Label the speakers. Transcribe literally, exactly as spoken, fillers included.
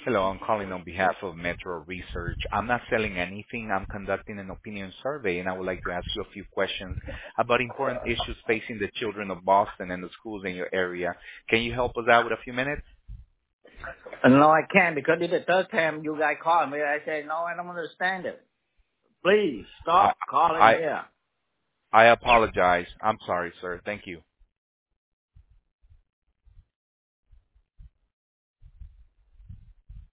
Speaker 1: Hello, I'm calling on behalf of Metro Research. I'm not selling anything. I'm conducting an opinion survey, and I would like to ask you a few questions about important issues facing the children of Boston and the schools in your area. Can you help us out with a few minutes?
Speaker 2: No, I can't because it's the third time you guys called me. I say, no, I don't understand it. Please
Speaker 1: I
Speaker 2: stop calling
Speaker 1: I
Speaker 2: here.
Speaker 1: I apologize. I'm sorry, sir. Thank you.